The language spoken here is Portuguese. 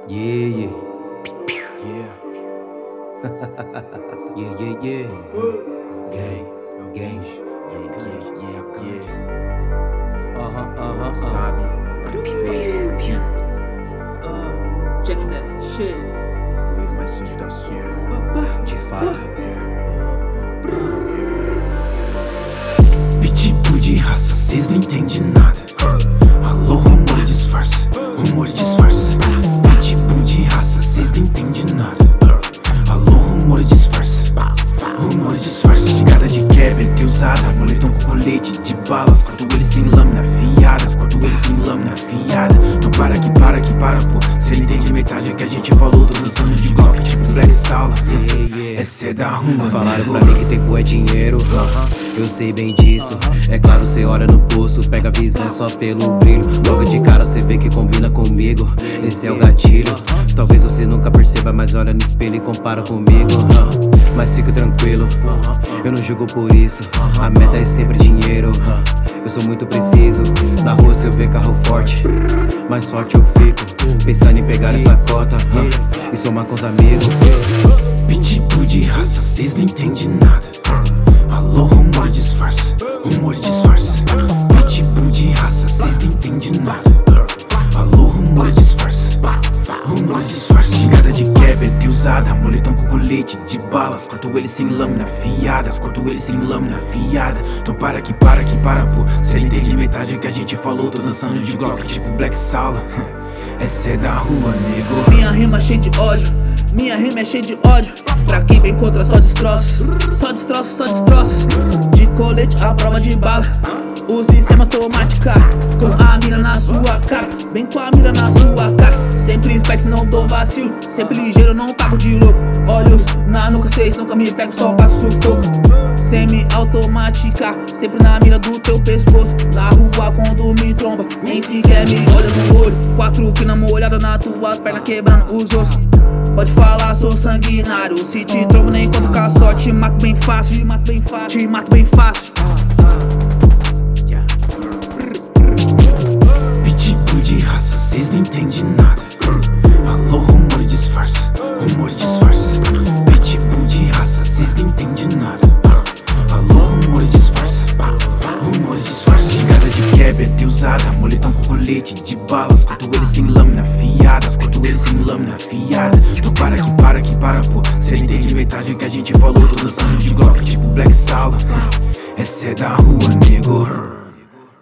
Yeah, yeah. Yeah. Yeah, yeah, yeah. Gang. Gang. Yeah. Sabe. Check that shit. O erro mais sujo da sua. De fato. Pitbull de raça, cês não entendem nada. Alô, rumor disfarça, rumor disfarça. Pitbull de raça, cês não entendem nada. Alô, rumor disfarça, rumor disfarça. Chegada de quebra, é usada, moletom com colete de balas. Corto ele sem lâmina fiada, corto ele sem lâmina fiada. Não para que para, pô. Cê não entende metade que a gente falou. Tô dançando de Glock, tipo Black Sala. Essa é da rua, Falaram nego. pra mim que tempo é dinheiro, eu sei bem disso. É claro, cê olha no pulso, pega a visão só pelo brilho. Logo de cara cê vê que combina comigo, esse é o gatilho. Talvez você nunca perceba, mas olha no espelho e compara comigo. Mas fica tranquilo, eu não julgo por isso. A meta é sempre dinheiro, eu sou muito preciso. Na rua se eu ver carro forte, mais forte eu fico. Pensando em pegar essa cota e somar com os amigos. Pitbull de raça, cês não entendem nada. Alô, rumor disfarça, rumor disfarça. Pitbull de raça, cês não entendem nada. Alô, rumor disfarça, rumor disfarça. Chegada de quebra, é usada, moletom com colete de balas. Corto ele sem lâmina fiadas, corto ele sem lâmina fiada. Então para que para, pô. Cê não entende metade que a gente falou. Tô dançando de Glock, tipo Black Sala. Essa é da rua, nego. Minha rima cheia de ódio, minha rima é cheia de ódio. Pra quem vem contra só destroços, só destroços, só destroços. De colete à prova de bala, use semi-automática. Com a mira na sua cara, vem com a mira na sua cara. Sempre esperto, não dou vacilo, sempre ligeiro, não pago de louco. Olhos na nuca, cês nunca me pegam, só passo sufoco. Semi-automática, sempre na mira do teu pescoço. Na rua quando me tromba, nem sequer me olha no olho. 4 que na molhada nas tuas pernas, quebrando os ossos. Pode falar, sou sanguinário. Se te trombo nem conto com a sorte. Te mato bem fácil, te mato bem fácil, te mato bem fácil. Pitbull de raça, cês não entendem nada. Alô, rumor disfarça, rumor disfarça. Pitbull de raça, cês não entendem nada. Alô, rumor disfarça, rumor disfarça. Chegada de quebra, é usada, moletom com colete de balas. Corto ele sem lâmina fiadas, corto ele sem lâmina fiada. Então para que para, pô. Cê não entende metade que a gente falou. Tô dançando de Glock, tipo Black Sala. Essa é da rua, nego.